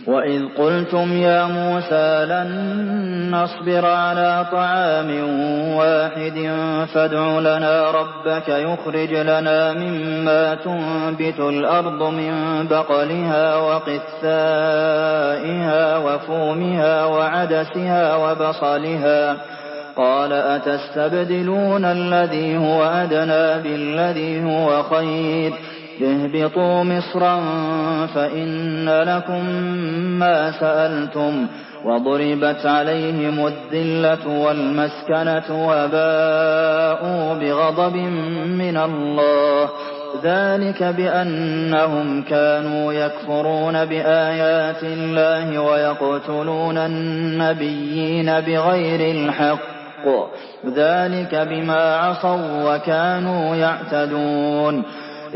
وَإِذْ قُلْتُمْ يَا مُوسَىٰ لَن نَّصْبِرَ عَلَىٰ طَعَامٍ وَاحِدٍ فَادْعُ لَنَا رَبَّكَ يُخْرِجْ لَنَا مِمَّا تُنبِتُ الْأَرْضُ مِن بَقْلِهَا وَقِثَّائِهَا وَفُومِهَا وَعَدَسِهَا وَبَصَلِهَا ۖ قَالَ أَتَسْتَبْدِلُونَ الَّذِي هُوَ أَدْنَىٰ بِالَّذِي هُوَ خَيْرٌ ۚ اهْبِطُوا مِصْرًا فَإِنَّ لَكُم مَّا سَأَلْتُمْ ۗ وَضُرِبَتْ عَلَيْهِمُ الذِّلَّةُ وَالْمَسْكَنَةُ وَبَاءُوا بِغَضَبٍ مِّنَ اللَّهِ ۗ ذَٰلِكَ بِأَنَّهُمْ كَانُوا يَكْفُرُونَ بِآيَاتِ اللَّهِ وَيَقْتُلُونَ النَّبِيِّينَ بِغَيْرِ الْحَقِّ ۗ ذَٰلِكَ بِمَا عَصَوا وَّكَانُوا يَعْتَدُونَ